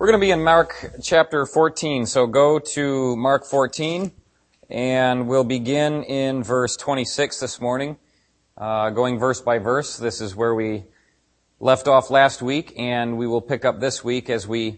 We're going to be in Mark chapter 14, so go to Mark 14, and we'll begin in verse 26 this morning, going verse by verse. This is where we left off last week, and we will pick up this week as we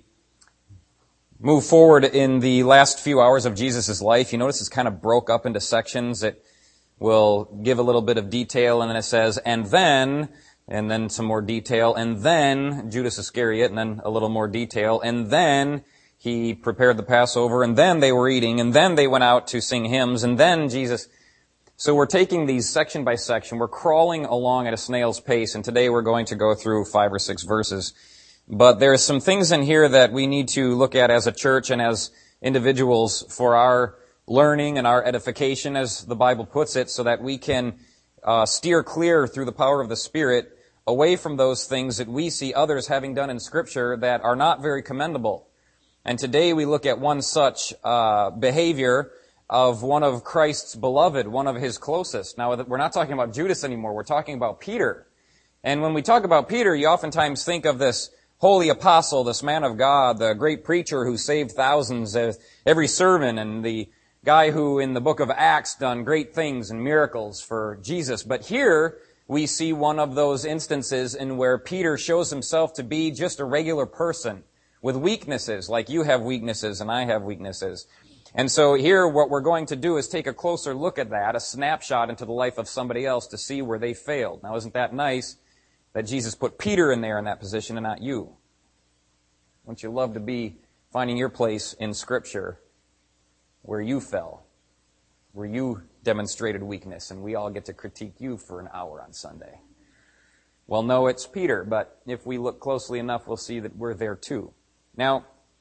move forward in the last few hours of Jesus' life. You notice it's kind of broke up into sections. It will give a little bit of detail, and then it says, and then some more detail, and then Judas Iscariot, and then a little more detail, and then he prepared the Passover, and then they were eating, and then they went out to sing hymns, and then Jesus. So we're taking these section by section. We're crawling along at a snail's pace, and today we're going to go through 5 or 6 verses. But there's some things in here that we need to look at as a church and as individuals for our learning and our edification, as the Bible puts it, so that we can steer clear through the power of the Spirit away from those things that we see others having done in Scripture that are not very commendable. And today we look at one such behavior of one of Christ's beloved, one of his closest. Now, we're not talking about Judas anymore. We're talking about Peter. And when we talk about Peter, you oftentimes think of this holy apostle, this man of God, the great preacher who saved thousands, every sermon, and the guy who in the book of Acts done great things and miracles for Jesus. But here we see one of those instances in where Peter shows himself to be just a regular person with weaknesses, like you have weaknesses and I have weaknesses. And so here what we're going to do is take a closer look at that, a snapshot into the life of somebody else to see where they failed. Now, isn't that nice that Jesus put Peter in there in that position and not you? Wouldn't you love to be finding your place in Scripture where you fell, where you demonstrated weakness, and we all get to critique you for an hour on Sunday? Well, no, it's Peter, but if we look closely enough, we'll see that we're there too. Now,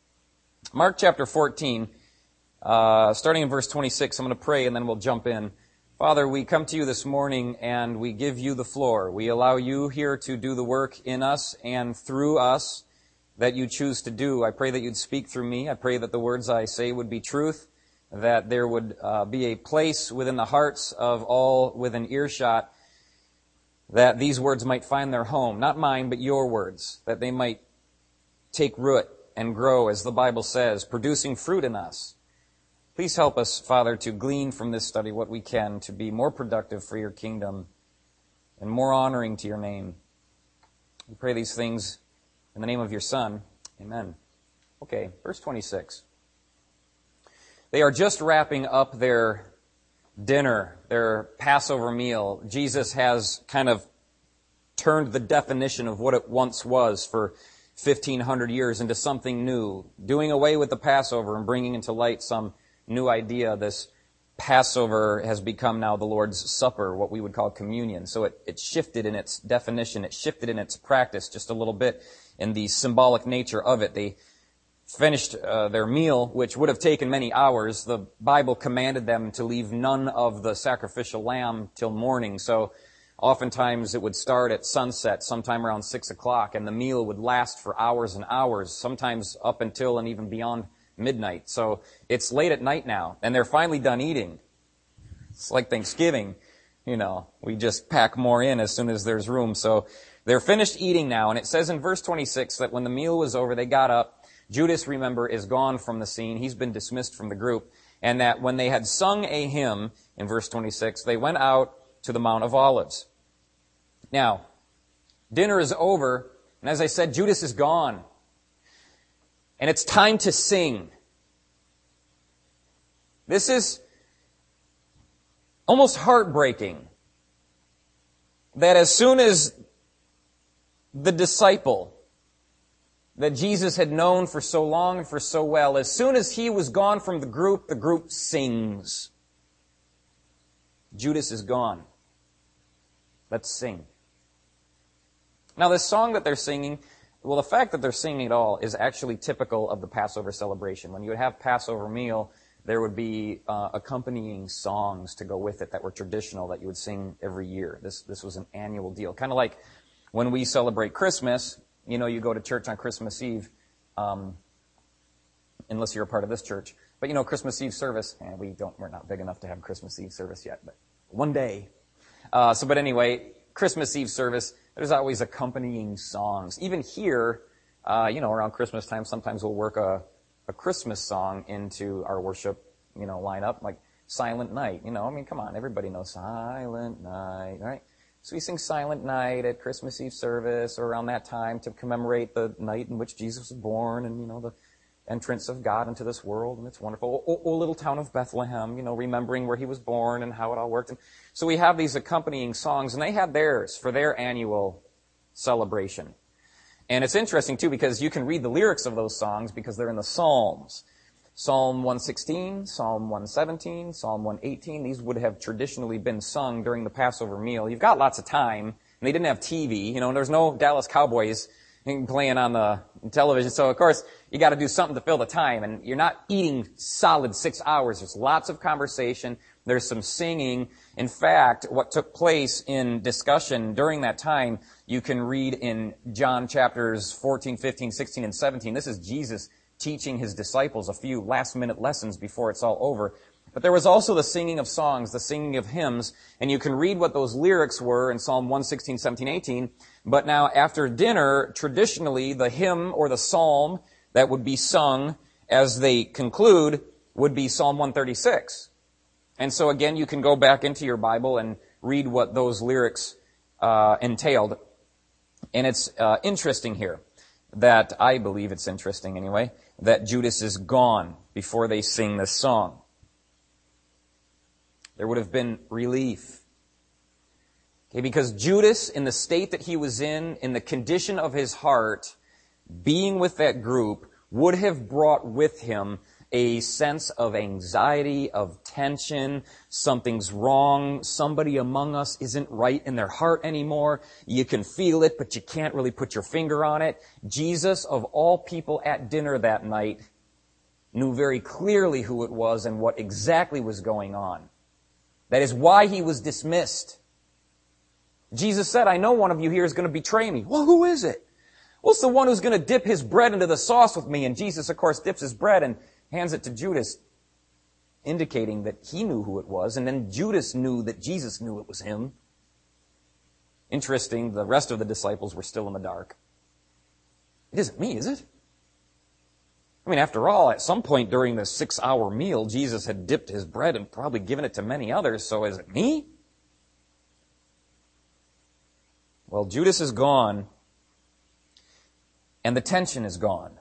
Mark chapter 14, starting in verse 26, I'm going to pray and then we'll jump in. Father, we come to you this morning and we give you the floor. We allow you here to do the work in us and through us that you choose to do. I pray that you'd speak through me. I pray that the words I say would be truth, that there would be a place within the hearts of all within earshot, that these words might find their home, not mine, but your words, that they might take root and grow, as the Bible says, producing fruit in us. Please help us, Father, to glean from this study what we can to be more productive for your kingdom and more honoring to your name. We pray these things in the name of your Son. Amen. Okay, verse 26. They are just wrapping up their dinner, their Passover meal. Jesus has kind of turned the definition of what it once was for 1,500 years into something new, doing away with the Passover and bringing into light some new idea. This Passover has become now the Lord's Supper, what we would call communion. So it shifted in its definition, it shifted in its practice just a little bit in the symbolic nature of it. They finished their meal, which would have taken many hours. The Bible commanded them to leave none of the sacrificial lamb till morning. So oftentimes it would start at sunset, sometime around 6 o'clock, and the meal would last for hours and hours, sometimes up until and even beyond midnight. So it's late at night now, and they're finally done eating. It's like Thanksgiving. You know, we just pack more in as soon as there's room. So they're finished eating now, and it says in verse 26 that when the meal was over, they got up. Judas, remember, is gone from the scene. He's been dismissed from the group. And that when they had sung a hymn, in verse 26, they went out to the Mount of Olives. Now, dinner is over, and as I said, Judas is gone. And it's time to sing. This is almost heartbreaking that as soon as the disciple that Jesus had known for so long and for so well, as soon as he was gone from the group sings. Judas is gone. Let's sing. Now, this song that they're singing, well, the fact that they're singing it all is actually typical of the Passover celebration. When you would have Passover meal, there would be accompanying songs to go with it that were traditional that you would sing every year. This was an annual deal. Kind of like when we celebrate Christmas. You know, you go to church on Christmas Eve, unless you're a part of this church. But you know, Christmas Eve service, we're not big enough to have Christmas Eve service yet, but one day. But anyway, Christmas Eve service, there's always accompanying songs. Even here, Around Christmas time, sometimes we'll work a Christmas song into our worship, lineup, like Silent Night. Come on, everybody knows Silent Night, right? So we sing Silent Night at Christmas Eve service or around that time to commemorate the night in which Jesus was born and, the entrance of God into this world, and it's wonderful. O little town of Bethlehem, remembering where he was born and how it all worked. And so we have these accompanying songs, and they had theirs for their annual celebration. And it's interesting, too, because you can read the lyrics of those songs because they're in the Psalms. Psalm 116, Psalm 117, Psalm 118, these would have traditionally been sung during the Passover meal. You've got lots of time, and they didn't have TV, and there's no Dallas Cowboys playing on the television. So, of course, you got to do something to fill the time, and you're not eating solid 6 hours. There's lots of conversation. There's some singing. In fact, what took place in discussion during that time, you can read in John chapters 14, 15, 16, and 17. This is Jesus teaching his disciples a few last-minute lessons before it's all over. But there was also the singing of songs, the singing of hymns, and you can read what those lyrics were in Psalm 116, 17, 18. But now, after dinner, traditionally, the hymn or the psalm that would be sung as they conclude would be Psalm 136. And so again, you can go back into your Bible and read what those lyrics entailed. And it's interesting here that, I believe it's interesting anyway, that Judas is gone before they sing this song. There would have been relief. Okay, because Judas, in the state that he was in the condition of his heart, being with that group, would have brought with him a sense of anxiety, of tension. Something's wrong. Somebody among us isn't right in their heart anymore. You can feel it, but you can't really put your finger on it. Jesus, of all people at dinner that night, knew very clearly who it was and what exactly was going on. That is why he was dismissed. Jesus said, I know one of you here is going to betray me. Well, who is it? Well, it's the one who's going to dip his bread into the sauce with me. And Jesus, of course, dips his bread and hands it to Judas, indicating that he knew who it was. And then Judas knew that Jesus knew it was him. Interesting, the rest of the disciples were still in the dark. It isn't me, is it? After all, at some point during the 6-hour meal, Jesus had dipped his bread and probably given it to many others, so is it me? Well, Judas is gone, and the tension is gone.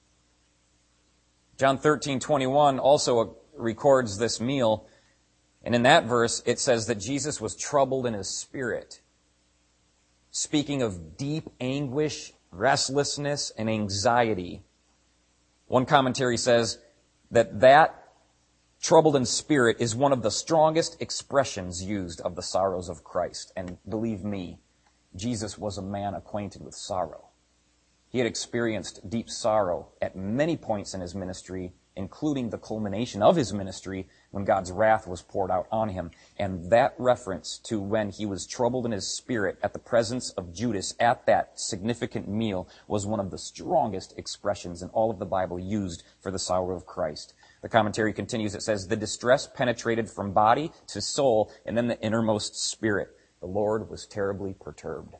John 13:21 also records this meal, and in that verse it says that Jesus was troubled in his spirit, speaking of deep anguish, restlessness, and anxiety. One commentary says that troubled in spirit is one of the strongest expressions used of the sorrows of Christ. And believe me, Jesus was a man acquainted with sorrow. He had experienced deep sorrow at many points in his ministry, including the culmination of his ministry when God's wrath was poured out on him. And that reference to when he was troubled in his spirit at the presence of Judas at that significant meal was one of the strongest expressions in all of the Bible used for the sorrow of Christ. The commentary continues, it says, the distress penetrated from body to soul and then the innermost spirit. The Lord was terribly perturbed.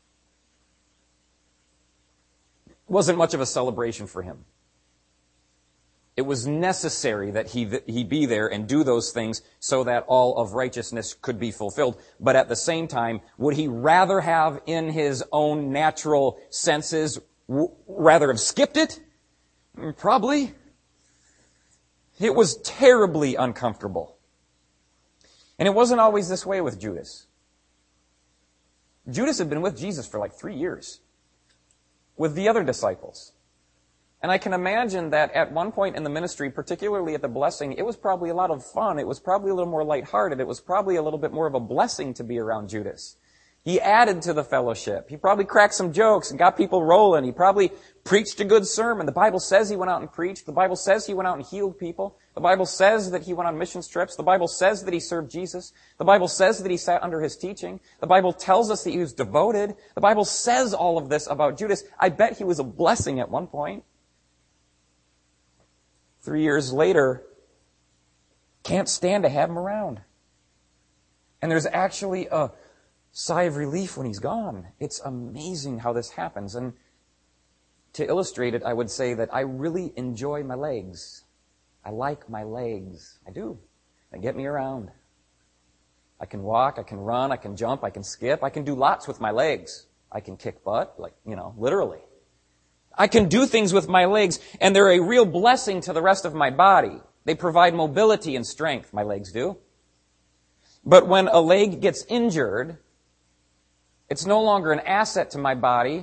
It wasn't much of a celebration for him. It was necessary that he be there and do those things so that all of righteousness could be fulfilled. But at the same time, would he rather have in his own natural senses, rather have skipped it? Probably. It was terribly uncomfortable. And it wasn't always this way with Judas. Judas had been with Jesus for like 3 years with the other disciples. And I can imagine that at one point in the ministry, particularly at the blessing, it was probably a lot of fun. It was probably a little more lighthearted. It was probably a little bit more of a blessing to be around Judas. He added to the fellowship. He probably cracked some jokes and got people rolling. He probably preached a good sermon. The Bible says he went out and preached. The Bible says he went out and healed people. The Bible says that he went on mission trips. The Bible says that he served Jesus. The Bible says that he sat under his teaching. The Bible tells us that he was devoted. The Bible says all of this about Judas. I bet he was a blessing at one point. 3 years later, can't stand to have him around. And there's actually a sigh of relief when he's gone. It's amazing how this happens. And To illustrate it, I would say that I really enjoy my legs. I like my legs. I do. They get me around. I can walk, I can run, I can jump, I can skip. I can do lots with my legs. I can kick butt, literally. I can do things with my legs, and they're a real blessing to the rest of my body. They provide mobility and strength, my legs do. But when a leg gets injured, it's no longer an asset to my body.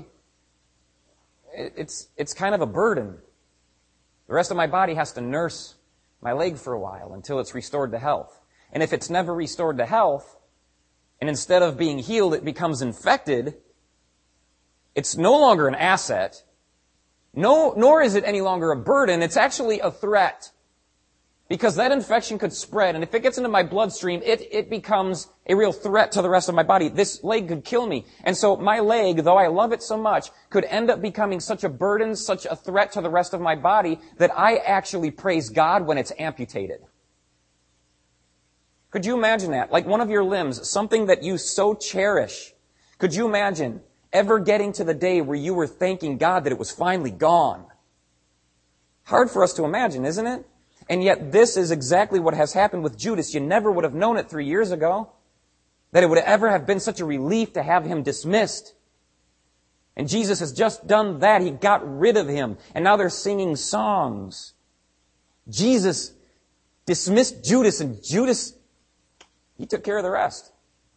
It's kind of a burden. The rest of my body has to nurse my leg for a while until it's restored to health. And if it's never restored to health, and instead of being healed, it becomes infected, it's no longer an asset, nor is it any longer a burden. It's actually a threat. Because that infection could spread, and if it gets into my bloodstream, it becomes a real threat to the rest of my body. This leg could kill me. And so my leg, though I love it so much, could end up becoming such a burden, such a threat to the rest of my body, that I actually praise God when it's amputated. Could you imagine that? Like one of your limbs, something that you so cherish. Could you imagine ever getting to the day where you were thanking God that it was finally gone? Hard for us to imagine, isn't it? And yet this is exactly what has happened with Judas. You never would have known it 3 years ago, that it would ever have been such a relief to have him dismissed. And Jesus has just done that. He got rid of him. And now they're singing songs. Jesus dismissed Judas, and Judas, he took care of the rest.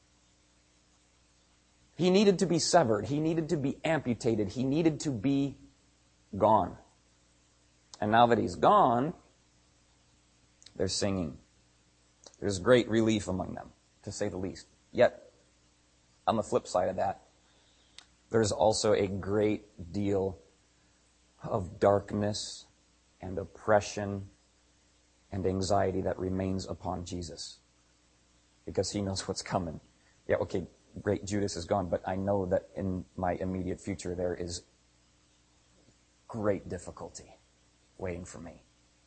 He needed to be severed. He needed to be amputated. He needed to be gone. And now that he's gone, they're singing. There's great relief among them, to say the least. Yet, on the flip side of that, there's also a great deal of darkness and oppression and anxiety that remains upon Jesus. Because he knows what's coming. Yeah, okay, great, Judas is gone, but I know that in my immediate future there is great difficulty waiting for me.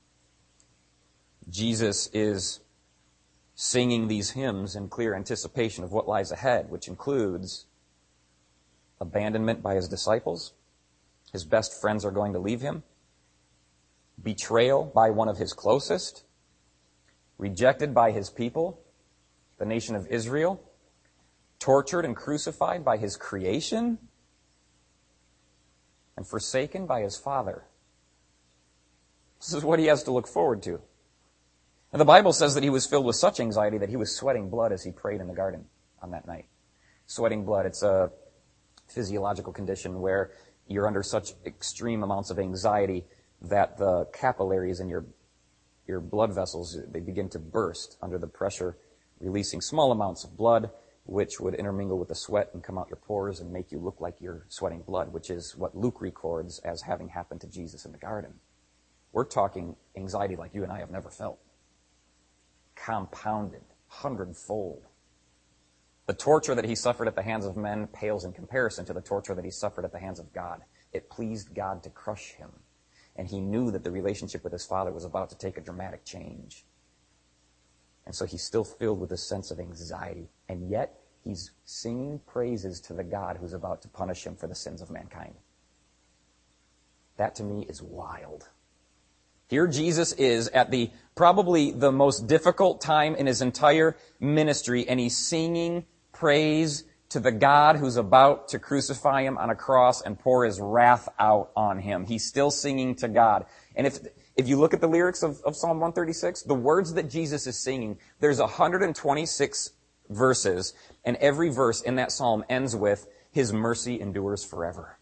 Jesus is singing these hymns in clear anticipation of what lies ahead, which includes abandonment by his disciples. His best friends are going to leave him. Betrayal by one of his closest. Rejected by his people, the nation of Israel. Tortured and crucified by his creation. And forsaken by his Father. This is what he has to look forward to. And the Bible says that he was filled with such anxiety that he was sweating blood as he prayed in the garden on that night. Sweating blood, it's a physiological condition where you're under such extreme amounts of anxiety that the capillaries in your blood vessels, they begin to burst under the pressure, releasing small amounts of blood, which would intermingle with the sweat and come out your pores and make you look like you're sweating blood, which is what Luke records as having happened to Jesus in the garden. We're talking anxiety like you and I have never felt. Compounded, 100-fold. The torture that he suffered at the hands of men pales in comparison to the torture that he suffered at the hands of God. It pleased God to crush him. And he knew that the relationship with his Father was about to take a dramatic change. And so he's still filled with a sense of anxiety. And yet, he's singing praises to the God who's about to punish him for the sins of mankind. That to me is wild. Here Jesus is at probably the most difficult time in his entire ministry, and he's singing praise to the God who's about to crucify him on a cross and pour his wrath out on him. He's still singing to God. And if you look at the lyrics of Psalm 136, the words that Jesus is singing, there's 126 verses, and every verse in that psalm ends with, his mercy endures forever.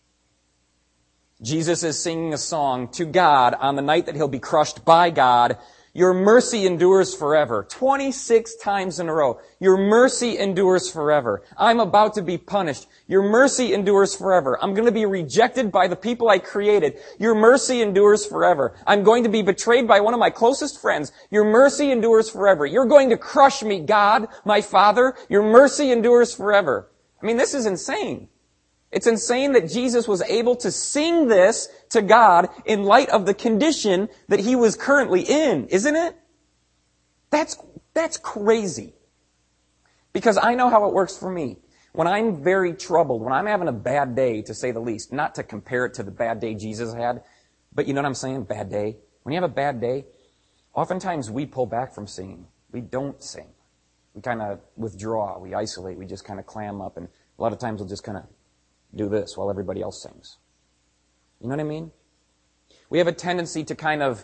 Jesus is singing a song to God on the night that he'll be crushed by God. Your mercy endures forever. 26 times in a row. Your mercy endures forever. I'm about to be punished. Your mercy endures forever. I'm going to be rejected by the people I created. Your mercy endures forever. I'm going to be betrayed by one of my closest friends. Your mercy endures forever. You're going to crush me, God, my Father. Your mercy endures forever. I mean, this is insane. It's insane that Jesus was able to sing this to God in light of the condition that he was currently in, isn't it? That's crazy. Because I know how it works for me. When I'm very troubled, when I'm having a bad day, to say the least, not to compare it to the bad day Jesus had, but you know what I'm saying? Bad day. When you have a bad day, oftentimes we pull back from singing. We don't sing. We kind of withdraw. We isolate. We just kind of clam up. And a lot of times we'll just kind of do this while everybody else sings. You know what I mean? We have a tendency to kind of,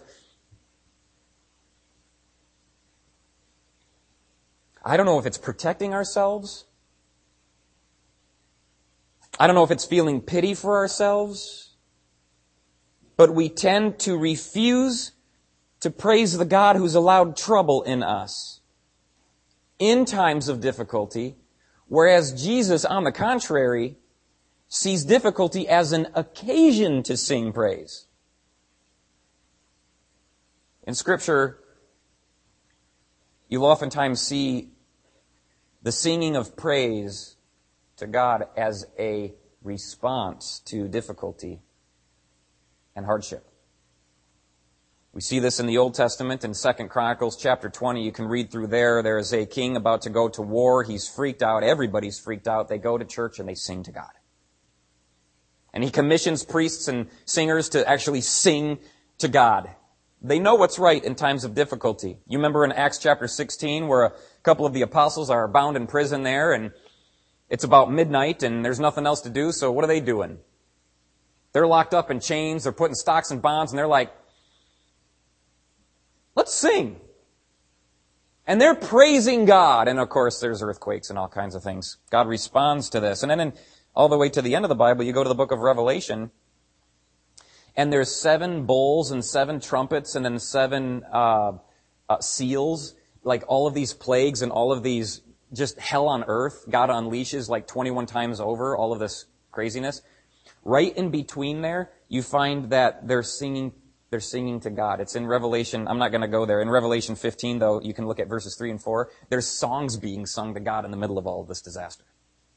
I don't know if it's protecting ourselves. I don't know if it's feeling pity for ourselves. But we tend to refuse to praise the God who's allowed trouble in us in times of difficulty, whereas Jesus, on the contrary, sees difficulty as an occasion to sing praise. In Scripture, you'll oftentimes see the singing of praise to God as a response to difficulty and hardship. We see this in the Old Testament in 2 Chronicles chapter 20. You can read through there. There is a king about to go to war. He's freaked out. Everybody's freaked out. They go to church and they sing to God. And he commissions priests and singers to actually sing to God. They know what's right in times of difficulty. You remember in Acts chapter 16 where a couple of the apostles are bound in prison there, and it's about midnight and there's nothing else to do, so what are they doing? They're locked up in chains, they're putting stocks and bonds, and they're like, let's sing. And they're praising God. And of course, there's earthquakes and all kinds of things. God responds to this. And then all the way to the end of the Bible, you go to the book of Revelation, and there's 7 bowls and 7 trumpets and then 7 seals, like all of these plagues and all of these just hell on earth. God unleashes like 21 times over all of this craziness. Right in between there, you find that they're singing to God. It's in Revelation. I'm not going to go there. In Revelation 15, though, you can look at verses 3 and 4. There's songs being sung to God in the middle of all of this disaster.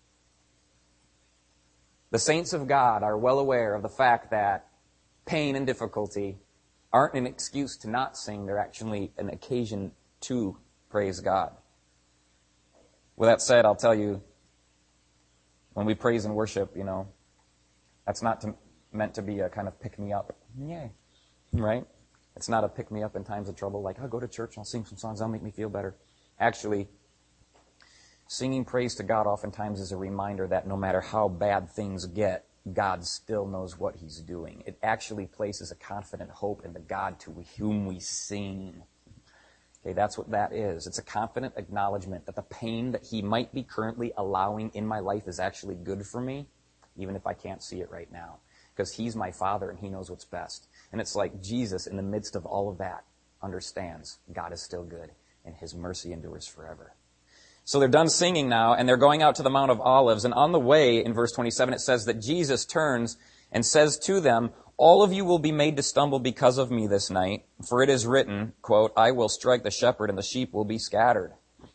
The saints of God are well aware of the fact that pain and difficulty aren't an excuse to not sing. They're actually an occasion to praise God. With that said, I'll tell you, when we praise and worship, that's not meant to be a kind of pick-me-up. Yay. Right? It's not a pick-me-up in times of trouble, like, I'll go to church and I'll sing some songs, that'll make me feel better. Actually, singing praise to God oftentimes is a reminder that no matter how bad things get, God still knows what He's doing. It actually places a confident hope in the God to whom we sing. Okay, that's what that is. It's a confident acknowledgement that the pain that He might be currently allowing in my life is actually good for me, even if I can't see it right now. Because He's my Father and He knows what's best. And it's like Jesus, in the midst of all of that, understands God is still good and His mercy endures forever. So they're done singing now, and they're going out to the Mount of Olives. And on the way, in verse 27, it says that Jesus turns and says to them, all of you will be made to stumble because of me this night, for it is written, quote, I will strike the shepherd and the sheep will be scattered.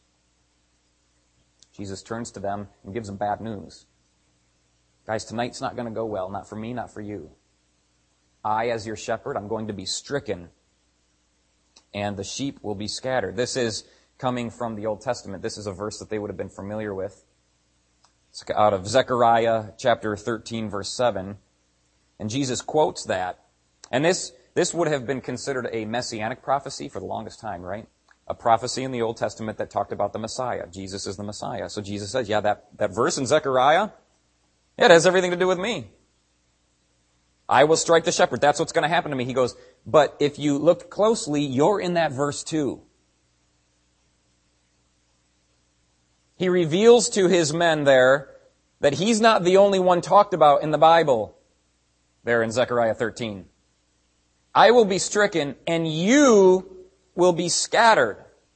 Jesus turns to them and gives them bad news. Guys, tonight's not going to go well, not for me, not for you. I, as your shepherd, I'm going to be stricken, and the sheep will be scattered. This is coming from the Old Testament. This is a verse that they would have been familiar with. It's out of Zechariah chapter 13, verse 7. And Jesus quotes that. And this would have been considered a messianic prophecy for the longest time, right? A prophecy in the Old Testament that talked about the Messiah. Jesus is the Messiah. So Jesus says, yeah, that verse in Zechariah, yeah, it has everything to do with me. I will strike the shepherd. That's what's going to happen to me. He goes, but if you look closely, you're in that verse too. He reveals to his men there that he's not the only one talked about in the Bible there in Zechariah 13. I will be stricken and you will be scattered.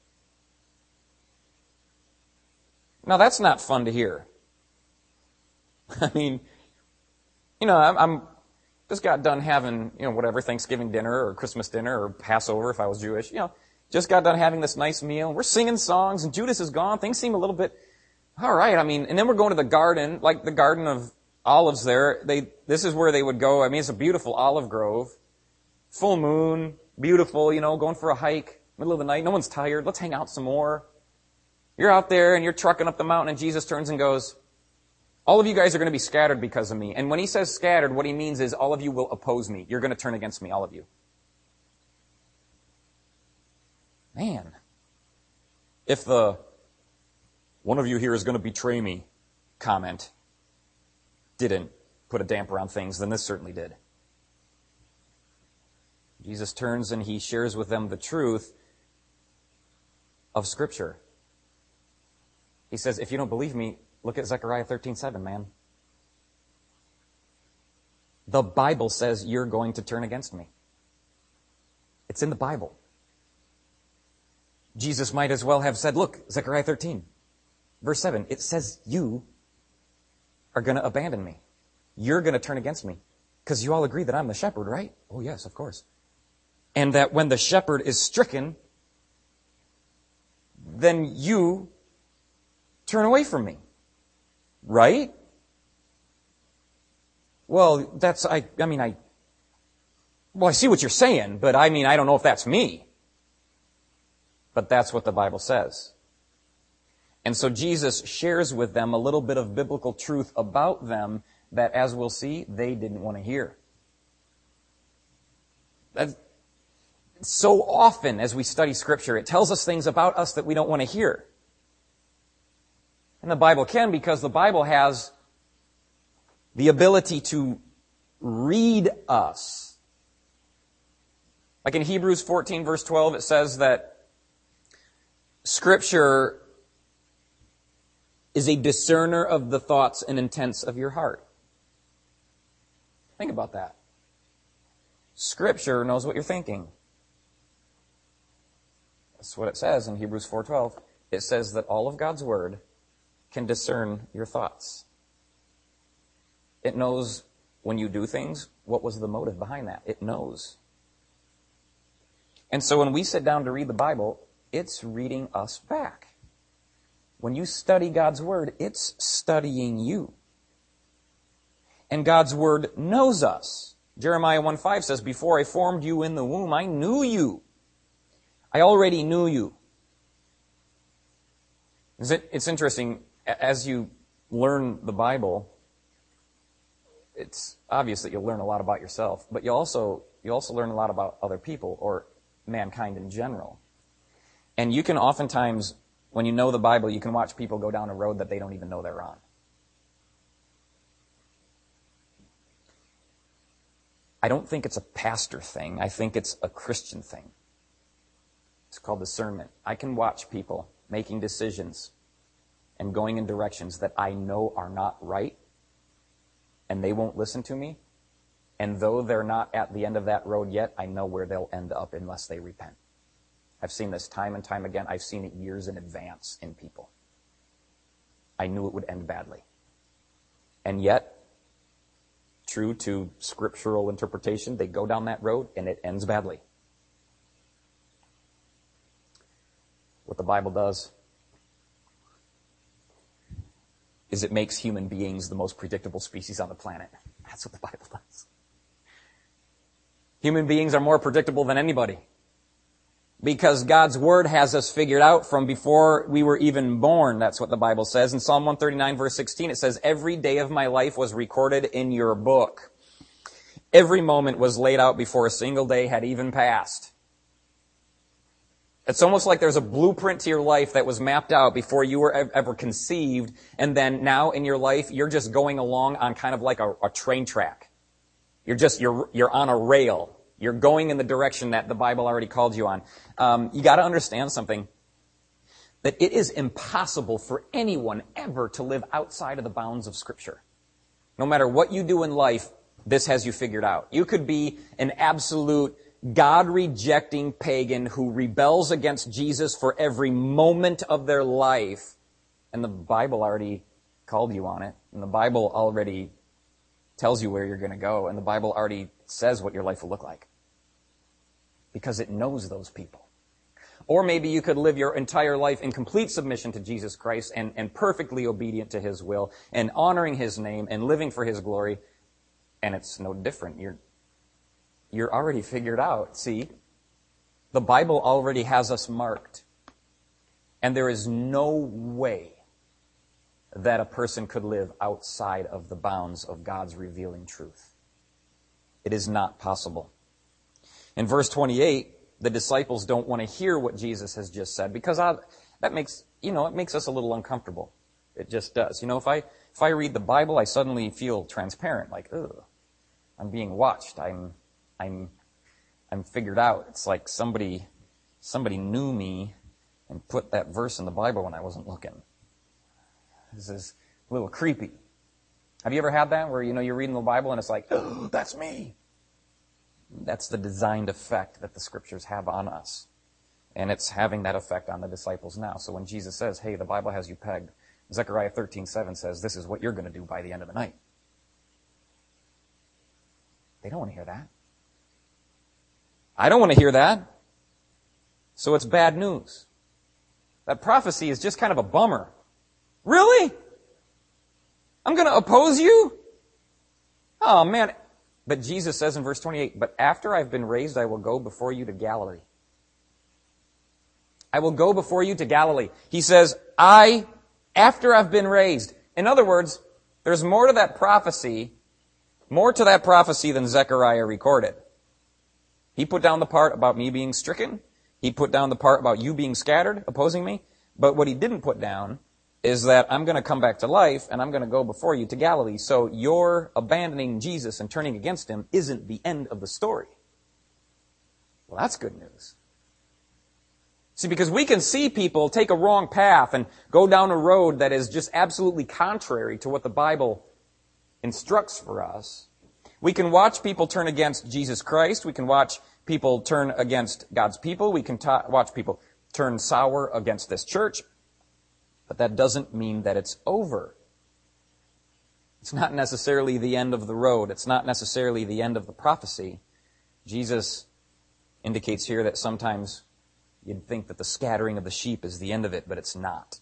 Now that's not fun to hear. I mean, I'm just got done having, whatever, Thanksgiving dinner or Christmas dinner or Passover if I was Jewish, just got done having this nice meal. We're singing songs and Judas is gone. Things seem a little bit, all right. And then we're going to the garden, like the Garden of Olives there. This is where they would go. It's a beautiful olive grove. Full moon, beautiful, going for a hike, middle of the night. No one's tired. Let's hang out some more. You're out there and you're trucking up the mountain and Jesus turns and goes, All of you guys are going to be scattered because of me. And when he says scattered, what he means is all of you will oppose me. You're going to turn against me, all of you. Man. If the one of you here is going to betray me comment didn't put a damper on things, then this certainly did. Jesus turns and he shares with them the truth of Scripture. He says, if you don't believe me, look at Zechariah 13:7, man. The Bible says you're going to turn against me. It's in the Bible. Jesus might as well have said, look, Zechariah 13, verse 7, it says you are going to abandon me. You're going to turn against me. Because you all agree that I'm the shepherd, right? Oh, yes, of course. And that when the shepherd is stricken, then you turn away from me. Right? Well, I see what you're saying, but I don't know if that's me. But that's what the Bible says. And so Jesus shares with them a little bit of biblical truth about them that, as we'll see, they didn't want to hear. So often as we study Scripture, it tells us things about us that we don't want to hear. And the Bible can, because the Bible has the ability to read us. Like in Hebrews 14, verse 12, it says that Scripture is a discerner of the thoughts and intents of your heart. Think about that. Scripture knows what you're thinking. That's what it says in Hebrews 4:12. It says that all of God's Word can discern your thoughts. It knows when you do things, what was the motive behind that? It knows. And so when we sit down to read the Bible, it's reading us back. When you study God's Word, it's studying you. And God's Word knows us. Jeremiah 1:5 says, before I formed you in the womb, I knew you. I already knew you. It's interesting, as you learn the Bible, it's obvious that you'll learn a lot about yourself, but you also learn a lot about other people or mankind in general. And you can oftentimes, when you know the Bible, you can watch people go down a road that they don't even know they're on. I don't think it's a pastor thing. I think it's a Christian thing. It's called discernment. I can watch people making decisions and going in directions that I know are not right, and they won't listen to me. And though they're not at the end of that road yet, I know where they'll end up unless they repent. I've seen this time and time again. I've seen it years in advance in people. I knew it would end badly. And yet, true to scriptural interpretation, they go down that road and it ends badly. What the Bible does is it makes human beings the most predictable species on the planet. That's what the Bible does. Human beings are more predictable than anybody. Because God's Word has us figured out from before we were even born. That's what the Bible says. In Psalm 139, verse 16, it says, every day of my life was recorded in your book. Every moment was laid out before a single day had even passed. It's almost like there's a blueprint to your life that was mapped out before you were ever conceived, and then now in your life, you're just going along on kind of like a train track. You're on a rail. You're going in the direction that the Bible already called you on. You got to understand something. That it is impossible for anyone ever to live outside of the bounds of Scripture. No matter what you do in life, this has you figured out. You could be an absolute God-rejecting pagan who rebels against Jesus for every moment of their life. And the Bible already called you on it. And the Bible already tells you where you're going to go. And the Bible already says what your life will look like. Because it knows those people. Or maybe you could live your entire life in complete submission to Jesus Christ and perfectly obedient to His will and honoring His name and living for His glory. And it's no different. You're already figured out. See, the Bible already has us marked. And there is no way that a person could live outside of the bounds of God's revealing truth. It is not possible. In verse 28, the disciples don't want to hear what Jesus has just said because it makes us a little uncomfortable. It just does. If I read the Bible, I suddenly feel transparent, like, ugh, I'm being watched. I'm figured out. It's like somebody knew me and put that verse in the Bible when I wasn't looking. This is a little creepy. Have you ever had that where, you're reading the Bible and it's like, oh, that's me? That's the designed effect that the Scriptures have on us. And it's having that effect on the disciples now. So when Jesus says, hey, the Bible has you pegged, Zechariah 13:7 says, this is what you're going to do by the end of the night. They don't want to hear that. I don't want to hear that. So it's bad news. That prophecy is just kind of a bummer. Really? I'm going to oppose you? Oh, man. But Jesus says in verse 28, but after I've been raised, I will go before you to Galilee. I will go before you to Galilee. He says, after I've been raised. In other words, there's more to that prophecy than Zechariah recorded. He put down the part about me being stricken. He put down the part about you being scattered, opposing me. But what he didn't put down is that I'm going to come back to life and I'm going to go before you to Galilee. So your abandoning Jesus and turning against him isn't the end of the story. Well, that's good news. See, because we can see people take a wrong path and go down a road that is just absolutely contrary to what the Bible instructs for us. We can watch people turn against Jesus Christ. We can watch people turn against God's people. We can watch people turn sour against this church. But that doesn't mean that it's over. It's not necessarily the end of the road. It's not necessarily the end of the prophecy. Jesus indicates here that sometimes you'd think that the scattering of the sheep is the end of it, but it's not.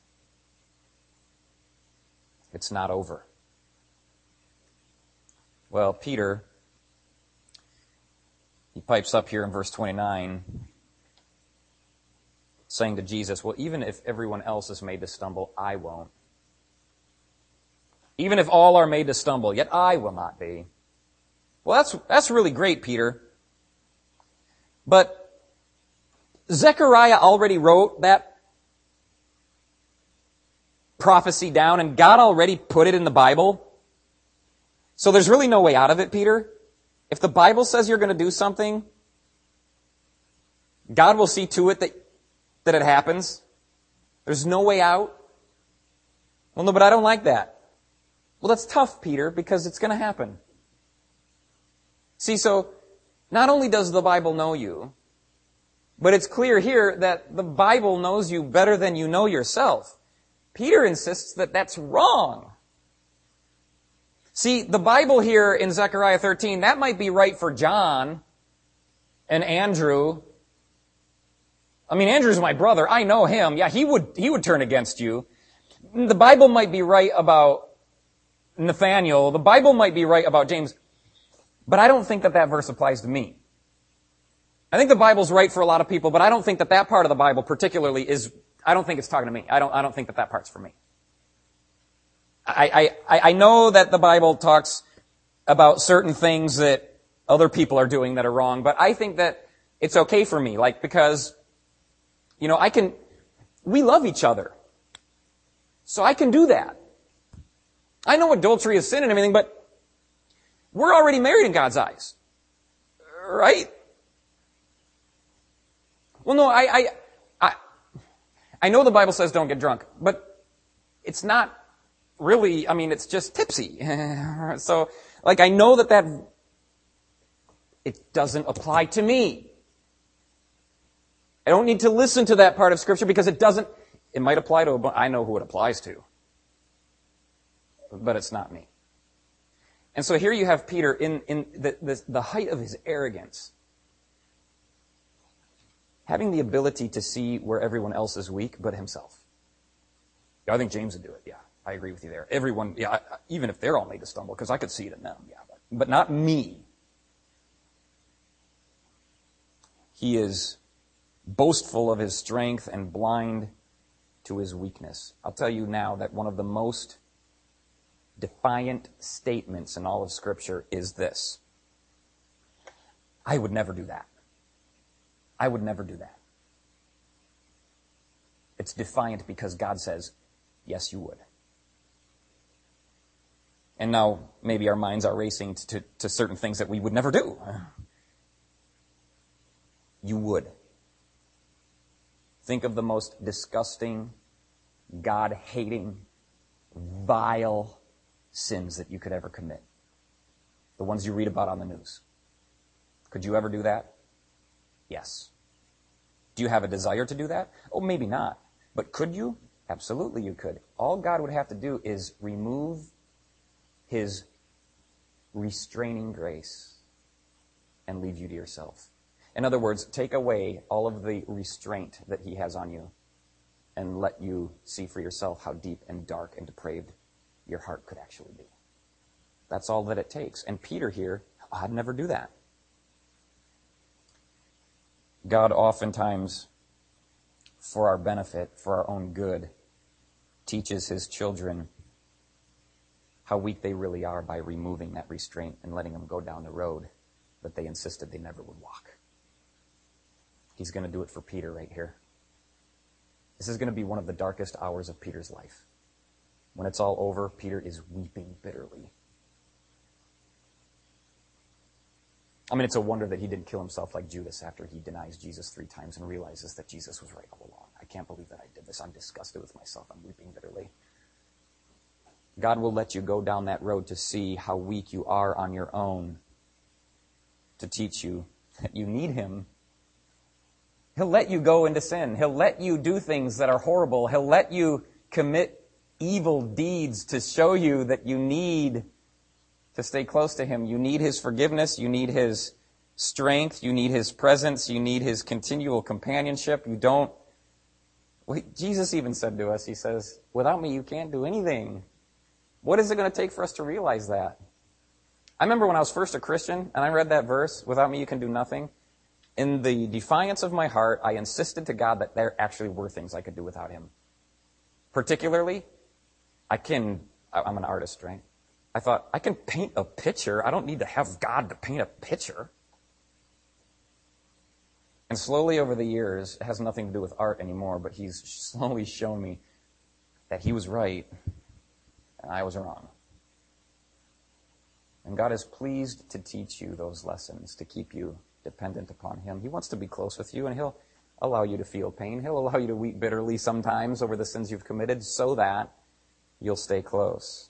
It's not over. Well, Peter, he pipes up here in verse 29, saying to Jesus, well, even if everyone else is made to stumble, I won't. Even if all are made to stumble, yet I will not be. Well, that's really great, Peter. But Zechariah already wrote that prophecy down, and God already put it in the Bible. So there's really no way out of it, Peter. If the Bible says you're going to do something, God will see to it that it happens. There's no way out. Well, no, but I don't like that. Well, that's tough, Peter, because it's going to happen. See, so not only does the Bible know you, but it's clear here that the Bible knows you better than you know yourself. Peter insists that that's wrong. See, the Bible here in Zechariah 13, that might be right for John and Andrew. I mean, Andrew's my brother. I know him. Yeah, he would turn against you. The Bible might be right about Nathaniel. The Bible might be right about James. But I don't think that verse applies to me. I think the Bible's right for a lot of people, but I don't think that part of the Bible particularly I don't think it's talking to me. I don't think that part's for me. I know that the Bible talks about certain things that other people are doing that are wrong, but I think that it's okay for me, because, we love each other. So I can do that. I know adultery is sin and everything, but we're already married in God's eyes. Right? Well, no, I know the Bible says don't get drunk, but it's not really, it's just tipsy. So, I know that it doesn't apply to me. I don't need to listen to that part of Scripture because it might apply to, I know who it applies to. But it's not me. And so here you have Peter in the height of his arrogance, having the ability to see where everyone else is weak but himself. Yeah, I think James would do it. Yeah, I agree with you there. Everyone, yeah, even if they're all made to stumble, because I could see it in them. Yeah, but not me. He is boastful of his strength and blind to his weakness. I'll tell you now that one of the most defiant statements in all of Scripture is this: I would never do that. I would never do that. It's defiant because God says, yes, you would. And now maybe our minds are racing to certain things that we would never do. You would. Think of the most disgusting, God-hating, vile sins that you could ever commit. The ones you read about on the news. Could you ever do that? Yes. Do you have a desire to do that? Oh, maybe not. But could you? Absolutely you could. All God would have to do is remove His restraining grace and leave you to yourself. In other words, take away all of the restraint that He has on you and let you see for yourself how deep and dark and depraved your heart could actually be. That's all that it takes. And Peter here, I'd never do that. God oftentimes, for our benefit, for our own good, teaches His children how weak they really are by removing that restraint and letting them go down the road that they insisted they never would walk. He's going to do it for Peter right here. This is going to be one of the darkest hours of Peter's life. When it's all over, Peter is weeping bitterly. I mean, it's a wonder that he didn't kill himself like Judas after he denies Jesus 3 times and realizes that Jesus was right all along. I can't believe that I did this. I'm disgusted with myself. I'm weeping bitterly. God will let you go down that road to see how weak you are on your own, to teach you that you need Him. He'll let you go into sin. He'll let you do things that are horrible. He'll let you commit evil deeds to show you that you need to stay close to Him. You need His forgiveness. You need His strength. You need His presence. You need His continual companionship. You don't... Jesus even said to us, He says, without me you can't do anything. What is it going to take for us to realize that? I remember when I was first a Christian and I read that verse, without me you can do nothing. In the defiance of my heart, I insisted to God that there actually were things I could do without Him. Particularly, I'm an artist, right? I thought, I can paint a picture. I don't need to have God to paint a picture. And slowly over the years, it has nothing to do with art anymore, but He's slowly shown me that He was right and I was wrong. And God is pleased to teach you those lessons, to keep you dependent upon Him. He wants to be close with you, and He'll allow you to feel pain. He'll allow you to weep bitterly sometimes over the sins you've committed so that you'll stay close.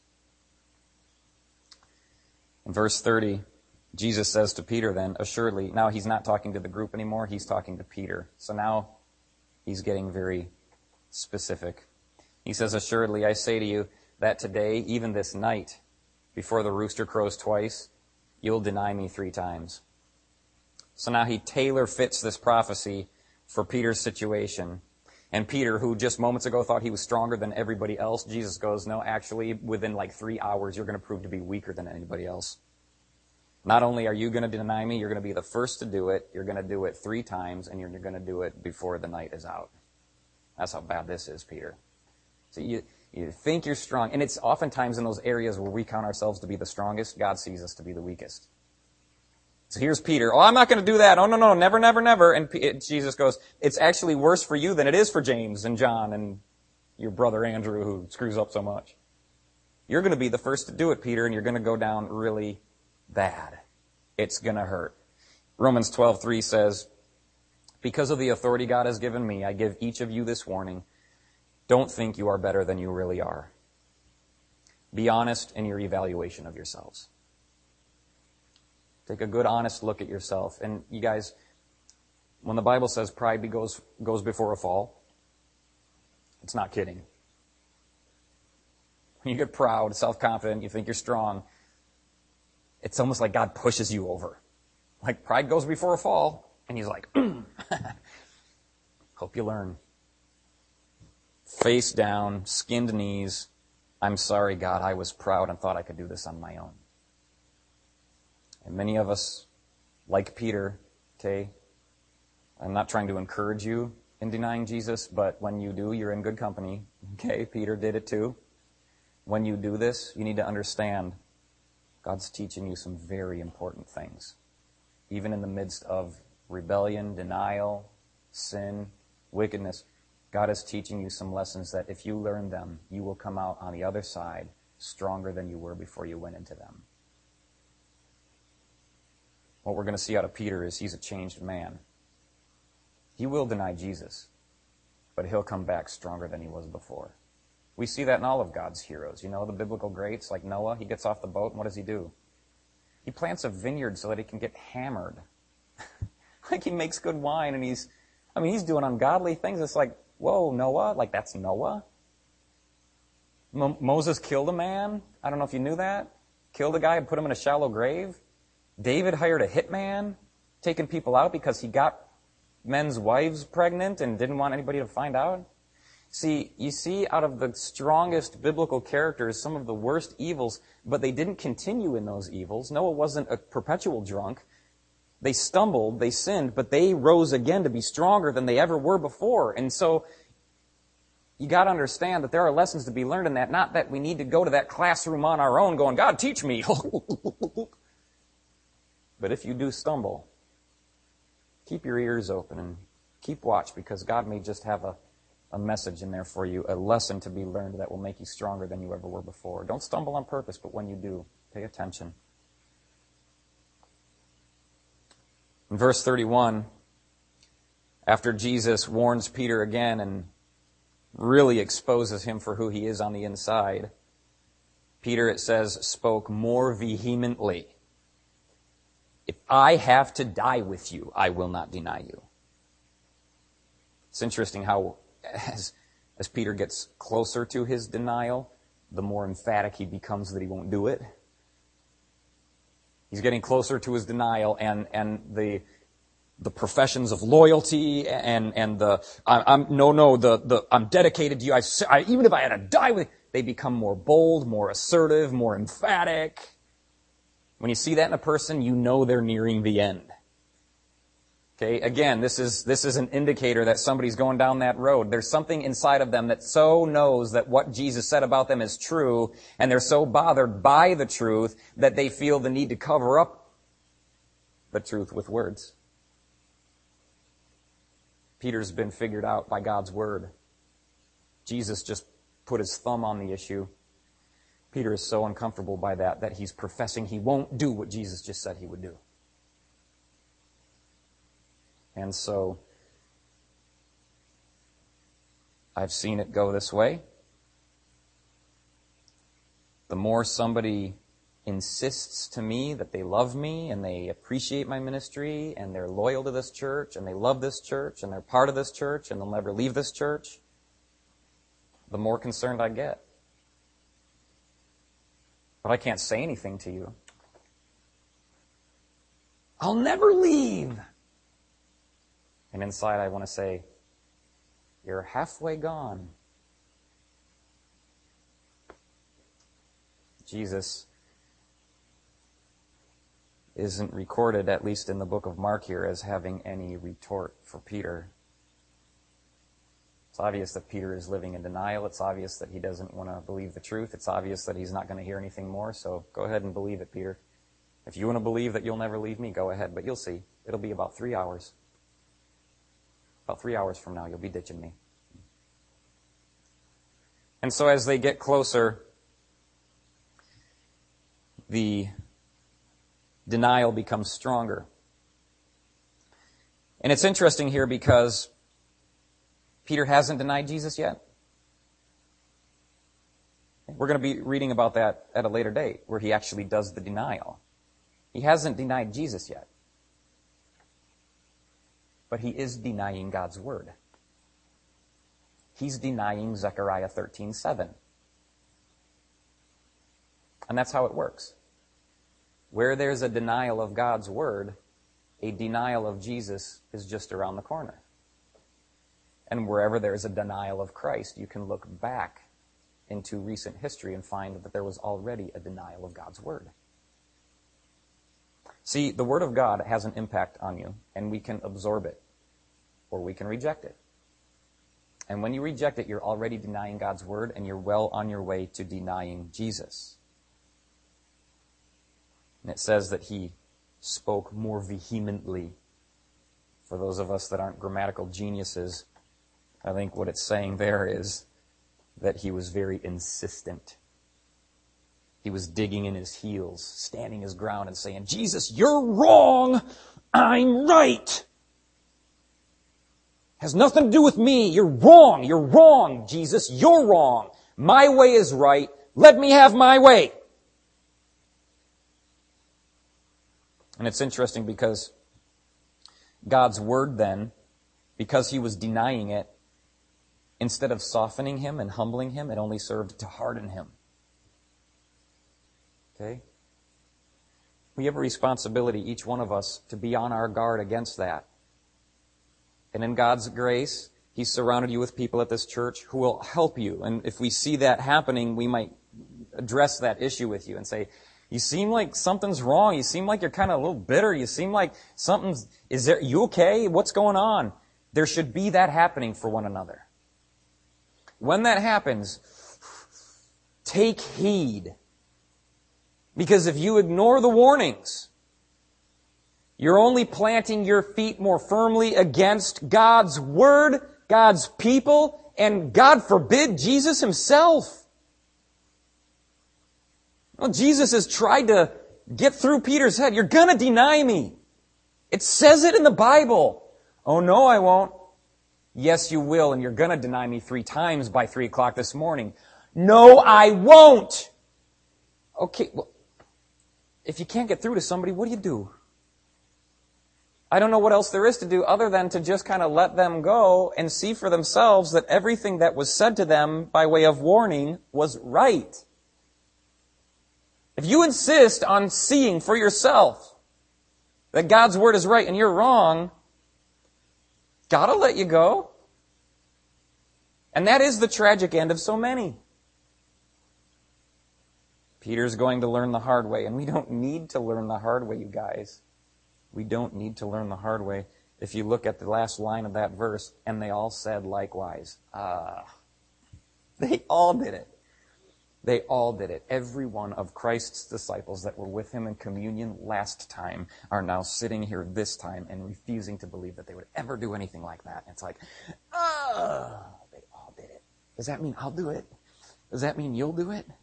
In verse 30, Jesus says to Peter then, assuredly, now He's not talking to the group anymore, He's talking to Peter. So now He's getting very specific. He says, assuredly, I say to you that today, even this night, before the rooster crows twice, you'll deny me 3 times. So now He tailor fits this prophecy for Peter's situation. And Peter, who just moments ago thought he was stronger than everybody else, Jesus goes, no, actually, within like 3 hours, you're going to prove to be weaker than anybody else. Not only are you going to deny me, you're going to be the first to do it. You're going to do it 3 times, and you're going to do it before the night is out. That's how bad this is, Peter. So you think you're strong. And it's oftentimes in those areas where we count ourselves to be the strongest, God sees us to be the weakest. So here's Peter. Oh, I'm not going to do that. Oh, no, never, never, never. And Jesus goes, it's actually worse for you than it is for James and John and your brother Andrew who screws up so much. You're going to be the first to do it, Peter, and you're going to go down really bad. It's going to hurt. Romans 12:3 says, because of the authority God has given me, I give each of you this warning. Don't think you are better than you really are. Be honest in your evaluation of yourselves. Take a good, honest look at yourself. And you guys, when the Bible says pride goes before a fall, it's not kidding. When you get proud, self-confident, you think you're strong, it's almost like God pushes you over. Like pride goes before a fall, and He's like, hope you learn. Face down, skinned knees. I'm sorry, God, I was proud and thought I could do this on my own. And many of us, like Peter, okay, I'm not trying to encourage you in denying Jesus, but when you do, you're in good company. Okay, Peter did it too. when you do this, you need to understand God's teaching you some very important things. Even in the midst of rebellion, denial, sin, wickedness, God is teaching you some lessons that if you learn them, you will come out on the other side stronger than you were before you went into them. What we're going to see out of Peter is he's a changed man. He will deny Jesus, but he'll come back stronger than he was before. We see that in all of God's heroes. You know, the biblical greats like Noah, he gets off the boat, and what does he do? He plants a vineyard so that he can get hammered. Like he makes good wine, and he's doing ungodly things. It's like, whoa, Noah? Like that's Noah? Moses killed a man. I don't know if you knew that. Killed a guy and put him in a shallow grave. David hired a hitman, taking people out because he got men's wives pregnant and didn't want anybody to find out. See, you see out of the strongest biblical characters some of the worst evils, but they didn't continue in those evils. Noah wasn't a perpetual drunk. They stumbled, they sinned, but they rose again to be stronger than they ever were before. And so you got to understand that there are lessons to be learned in that. Not that we need to go to that classroom on our own going, God, teach me. But if you do stumble, keep your ears open and keep watch, because God may just have a message in there for you, a lesson to be learned that will make you stronger than you ever were before. Don't stumble on purpose, but when you do, pay attention. In verse 31, after Jesus warns Peter again and really exposes him for who he is on the inside, Peter, it says, spoke more vehemently. If I have to die with you, I will not deny you. It's interesting how as Peter gets closer to his denial, the more emphatic he becomes that he won't do it. He's getting closer to his denial, and the professions of loyalty and I'm dedicated to you. Even if I had to die with you, they become more bold, more assertive, more emphatic. When you see that in a person, you know they're nearing the end. Okay, again, this is an indicator that somebody's going down that road. There's something inside of them that so knows that what Jesus said about them is true, and they're so bothered by the truth that they feel the need to cover up the truth with words. Peter's been figured out by God's word. Jesus just put his thumb on the issue. Peter is so uncomfortable by that he's professing he won't do what Jesus just said he would do. And so, I've seen it go this way. The more somebody insists to me that they love me and they appreciate my ministry and they're loyal to this church and they love this church and they're part of this church and they'll never leave this church, the more concerned I get. But I can't say anything to you. I'll never leave. And inside I want to say, you're halfway gone. Jesus isn't recorded, at least in the book of Mark here, as having any retort for Peter. It's obvious that Peter is living in denial. It's obvious that he doesn't want to believe the truth. It's obvious that he's not going to hear anything more. So go ahead and believe it, Peter. If you want to believe that you'll never leave me, go ahead. But you'll see. It'll be about 3 hours. About 3 hours from now, you'll be ditching me. And so as they get closer, the denial becomes stronger. And it's interesting here because Peter hasn't denied Jesus yet. We're going to be reading about that at a later date, where he actually does the denial. He hasn't denied Jesus yet. But he is denying God's word. He's denying Zechariah 13:7. And that's how it works. Where there's a denial of God's word, a denial of Jesus is just around the corner. And wherever there's a denial of Christ, you can look back into recent history and find that there was already a denial of God's word. See, the word of God has an impact on you, and we can absorb it, or we can reject it. And when you reject it, you're already denying God's word, and you're well on your way to denying Jesus. And it says that he spoke more vehemently. For those of us that aren't grammatical geniuses, I think what it's saying there is that he was very insistent. He was digging in his heels, standing his ground and saying, Jesus, you're wrong. I'm right. Has nothing to do with me. You're wrong. You're wrong, Jesus. You're wrong. My way is right. Let me have my way. And it's interesting because God's word then, because he was denying it, instead of softening him and humbling him, it only served to harden him. Okay? We have a responsibility, each one of us, to be on our guard against that. And in God's grace, he's surrounded you with people at this church who will help you. And if we see that happening, we might address that issue with you and say, you seem like something's wrong. You seem like you're kind of a little bitter. You seem like you okay? What's going on? There should be that happening for one another. When that happens, take heed. Because if you ignore the warnings, you're only planting your feet more firmly against God's word, God's people, and God forbid, Jesus himself. Well, Jesus has tried to get through Peter's head. You're going to deny me. It says it in the Bible. Oh, no, I won't. Yes, you will, and you're going to deny me 3 times by 3 o'clock this morning. No, I won't. Okay, well, if you can't get through to somebody, what do you do? I don't know what else there is to do other than to just kind of let them go and see for themselves that everything that was said to them by way of warning was right. If you insist on seeing for yourself that God's word is right and you're wrong, God will let you go. And that is the tragic end of so many. Peter's going to learn the hard way, and we don't need to learn the hard way, you guys. We don't need to learn the hard way. If you look at the last line of that verse, and they all said likewise. They all did it. They all did it. Every one of Christ's disciples that were with him in communion last time are now sitting here this time and refusing to believe that they would ever do anything like that. It's like, they all did it. Does that mean I'll do it? Does that mean you'll do it?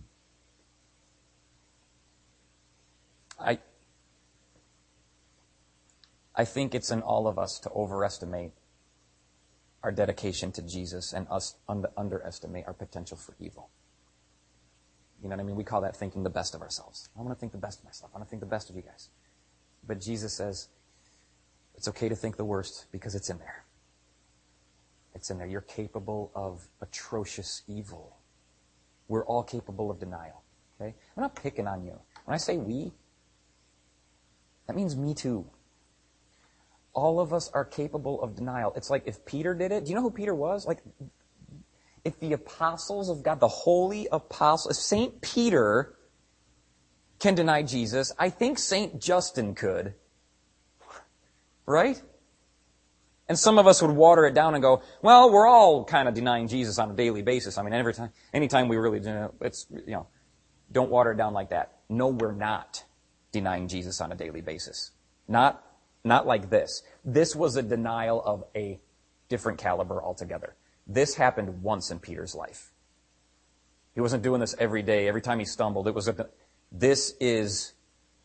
I think it's in all of us to overestimate our dedication to Jesus and us underestimate our potential for evil. You know what I mean? We call that thinking the best of ourselves. I want to think the best of myself. I want to think the best of you guys. But Jesus says, it's okay to think the worst because it's in there. It's in there. You're capable of atrocious evil. We're all capable of denial. Okay? I'm not picking on you. When I say we, that means me too. All of us are capable of denial. It's like if Peter did it. Do you know who Peter was? Like, if the apostles of God, the holy apostles, if St. Peter can deny Jesus, I think St. Justin could. Right? And some of us would water it down and go, well, we're all kind of denying Jesus on a daily basis. I mean, anytime we really do, don't water it down like that. No, we're not denying Jesus on a daily basis. Not like this. This was a denial of a different caliber altogether. This happened once in Peter's life. He wasn't doing this every day. Every time he stumbled, this is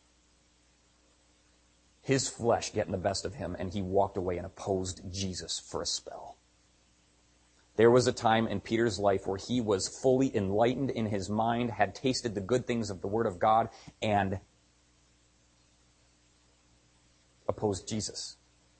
his flesh getting the best of him, and he walked away and opposed Jesus for a spell. There was a time in Peter's life where he was fully enlightened in his mind, had tasted the good things of the Word of God, and opposed Jesus.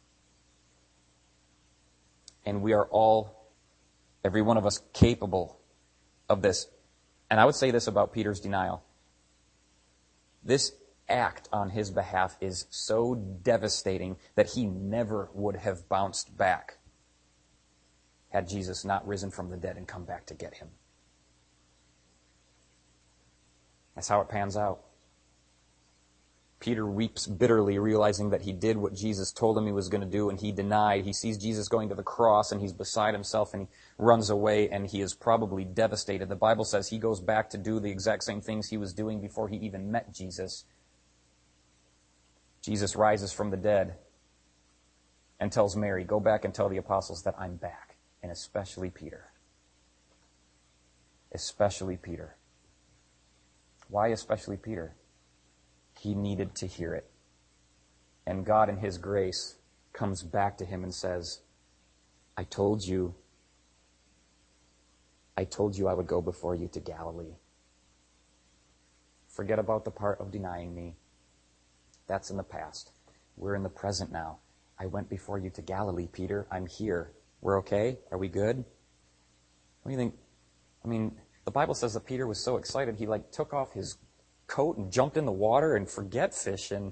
And we are all, every one of us, capable of this. And I would say this about Peter's denial. This act on his behalf is so devastating that he never would have bounced back had Jesus not risen from the dead and come back to get him. That's how it pans out. Peter weeps bitterly, realizing that he did what Jesus told him he was going to do, and he denied. He sees Jesus going to the cross, and he's beside himself, and he runs away, and he is probably devastated. The Bible says he goes back to do the exact same things he was doing before he even met Jesus. Jesus rises from the dead and tells Mary, go back and tell the apostles that I'm back, and especially Peter. Especially Peter. Why especially Peter? He needed to hear it. And God in His grace comes back to him and says, I told you I would go before you to Galilee. Forget about the part of denying me. That's in the past. We're in the present now. I went before you to Galilee, Peter. I'm here. We're okay? Are we good? What do you think? I mean, the Bible says that Peter was so excited, he took off his coat and jumped in the water and forget fishing.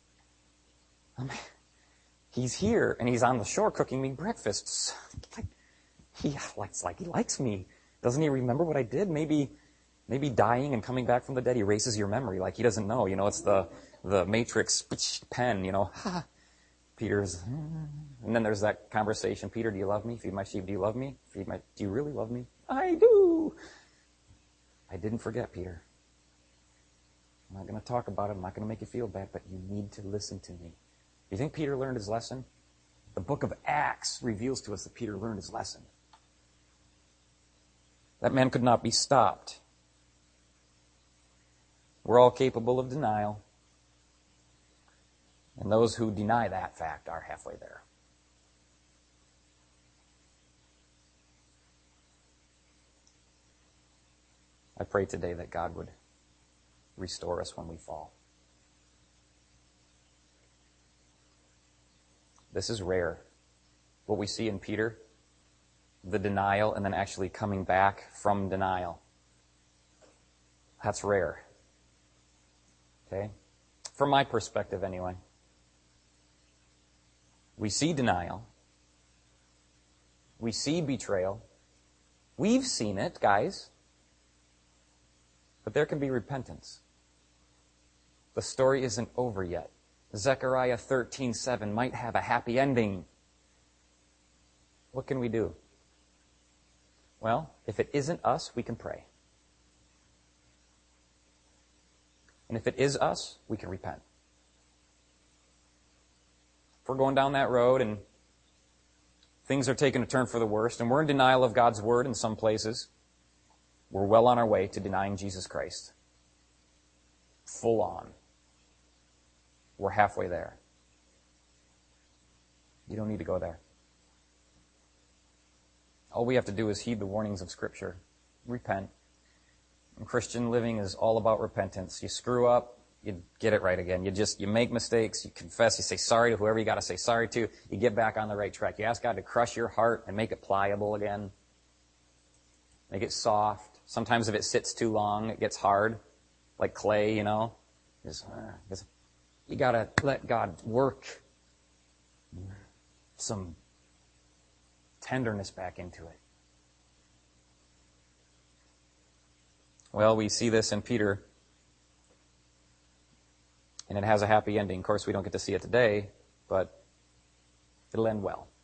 He's here and he's on the shore cooking me breakfast. He likes me. Doesn't he remember what I did? Maybe dying and coming back from the dead erases your memory. Like he doesn't know. It's the Matrix pen. Peter's, and then there's that conversation. Peter, do you love me? Feed my sheep. Do you love me? Do you really love me? I do. I didn't forget, Peter. I'm not going to talk about it. I'm not going to make you feel bad, but you need to listen to me. Do you think Peter learned his lesson? The book of Acts reveals to us that Peter learned his lesson. That man could not be stopped. We're all capable of denial. And those who deny that fact are halfway there. I pray today that God would restore us when we fall. This is rare. What we see in Peter, the denial and then actually coming back from denial. That's rare. Okay? From my perspective anyway. We see denial. We see betrayal. We've seen it, guys. But there can be repentance. The story isn't over yet. Zechariah 13:7 might have a happy ending. What can we do? Well, if it isn't us, we can pray. And if it is us, we can repent. If we're going down that road and things are taking a turn for the worst, and we're in denial of God's word in some places, we're well on our way to denying Jesus Christ. Full on. We're halfway there. You don't need to go there. All we have to do is heed the warnings of Scripture. Repent. And Christian living is all about repentance. You screw up, you get it right again. You make mistakes, you confess, you say sorry to whoever you got to say sorry to, you get back on the right track. You ask God to crush your heart and make it pliable again. Make it soft. Sometimes if it sits too long, it gets hard, like clay, you got to let God work some tenderness back into it. Well, we see this in Peter, and it has a happy ending. Of course, we don't get to see it today, but it'll end well.